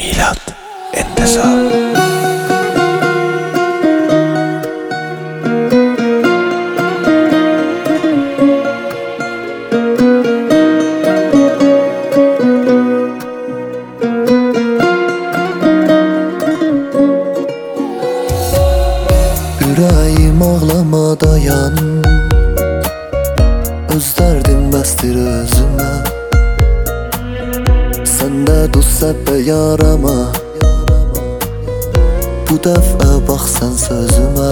Milad Enteşar. Ürəyim ağlama dayan, öz dərdim bəsdir özümə. Səndə duz səbbə yarama, bu dəfə bax sən sözümə.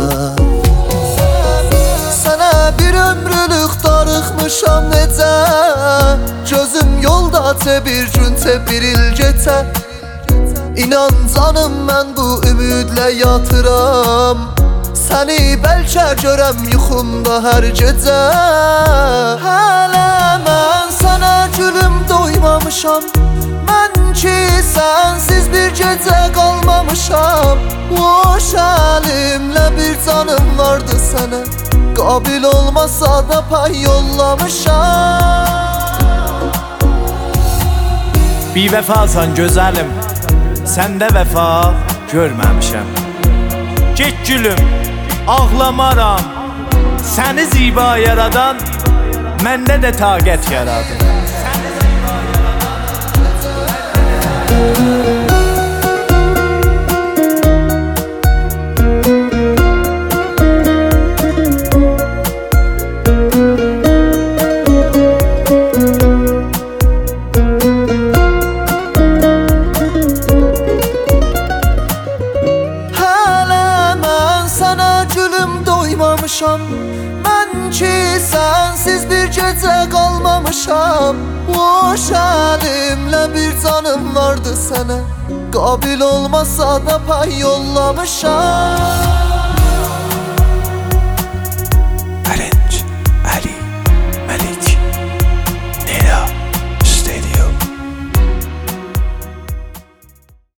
Sənə bir ömrülük darıxmışam necə, gözüm yolda bir gün bir il geçə. İnan canım mən bu ümidlə yatıram, səni bəlkə görəm yuxumda hər gecə. Hələ mən sənə gülüm doymamışam, mən ki sənsiz bir gecə qalmamışam. Boş əlimlə bir canım vardı sənə, qabil olmasa da pay yollamışam. Bir vəfasan gözəlim, səndə vəfa görməmişəm. Get gülüm, ağlamaram, səni ziba yaradan məndə də taqət yaradı. Mən ki sənsiz bir gecə qalmamışam. Boş əlimlə bir canım vardı sənə, qabil olmasa da pay yollamışam.